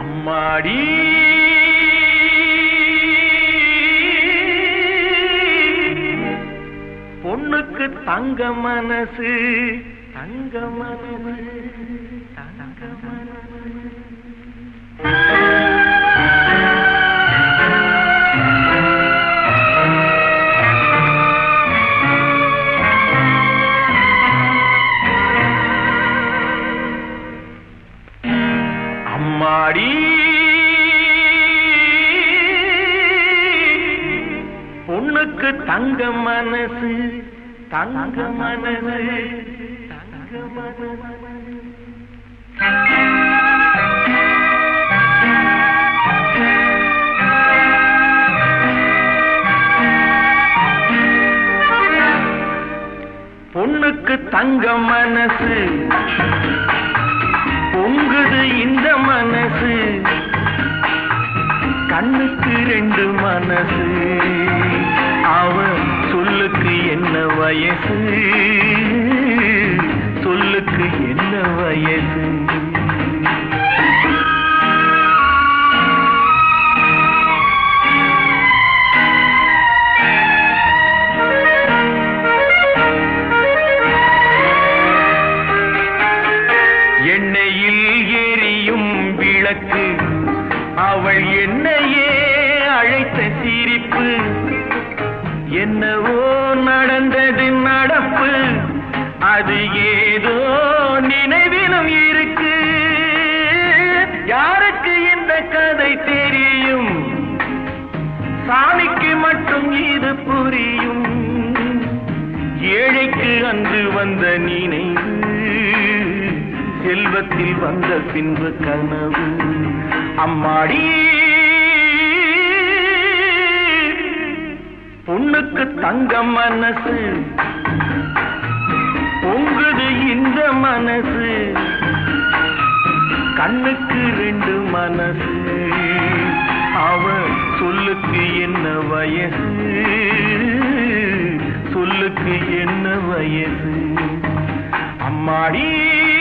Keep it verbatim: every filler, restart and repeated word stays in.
அம்மாடி பொண்ணுக்கு தங்க மனசு தங்க மனசு தங்க மனசு அம்மாடி பொண்ணுக்கு தங்க மனசு தங்க மனசு தங்க மனசு பொண்ணுக்கு தங்க மனசு பொங்குது இந்த மனசு கண்ணுக்கு ரெண்டு மனசு அவ சொல்லுக்கு என்ன வயசு சொல்லுக்கு என்ன வயசு எண்ணெயில் எரியும் விளக்கு அவள் என்னையே அழைத்த சிரிப்பு என்னவோ நடந்தது நடப்பு அது ஏதோ நினைவிலும் இருக்கு யாருக்கு இந்த கதை தெரியும் சாமிக்கு மட்டும் இது புரியும் ஏழைக்கு அன்று வந்த நினைவு செல்வத்தில் வந்த பின்பு கனவு அம்மாடி பொண்ணுக்கு தங்க மனசு பொங்குது இந்த மனசு கண்ணுக்கு ரெண்டு மனசு அவ சொல்லுக்கு என்ன வயசு சொல்லுக்கு என்ன வயசு அம்மாடி